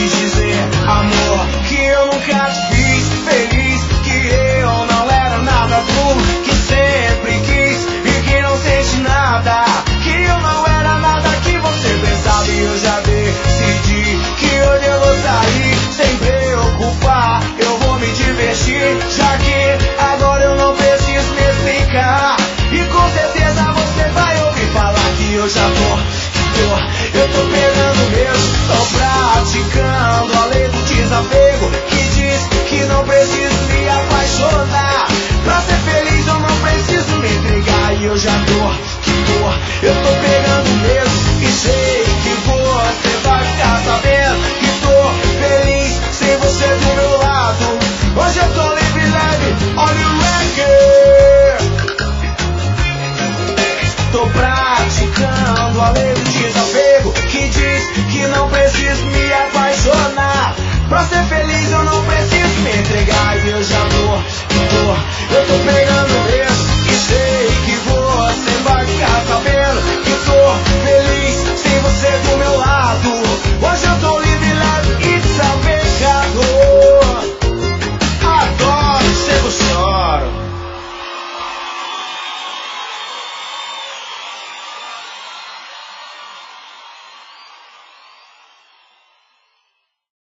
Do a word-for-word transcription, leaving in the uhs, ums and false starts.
te dizer, amor, que eu nunca te fiz feliz, que eu não era nada tu, que sempre quis e que não sente nada, que eu não era nada que você pensava e eu já decidi que hoje eu vou sair sem preocupar, eu vou me divertir, já que agora eu não preciso me explicar. E com certeza você vai ouvir falar que eu já tô, que tô, eu tô pegando mesmo, tô praticando.